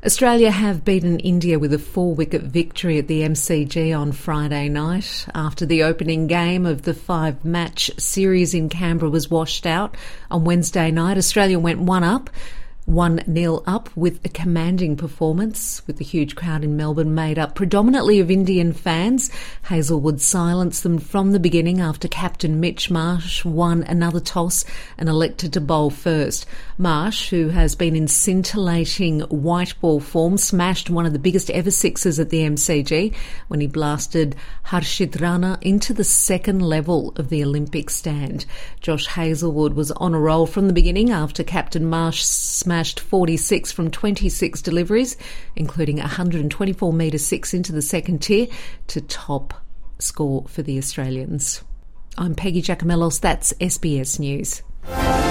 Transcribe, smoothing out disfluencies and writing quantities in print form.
Australia have beaten India with a 4-wicket victory at the MCG on Friday night after the opening game of the 5-match series in Canberra was washed out. On Wednesday night, Australia went 1-0 up with a commanding performance, with the huge crowd in Melbourne made up predominantly of Indian fans. Hazlewood silenced them from the beginning after captain Mitch Marsh won another toss and elected to bowl first. Marsh, who has been in scintillating white ball form, smashed one of the biggest ever sixes at the MCG when he blasted Harshit Rana into the second level of the Olympic stand. Josh Hazlewood was on a roll from the beginning after captain Marsh smashed 46 from 26 deliveries, including a 124-metre six into the second tier to top score for the Australians. I'm Peggy Giacomellos, that's SBS News.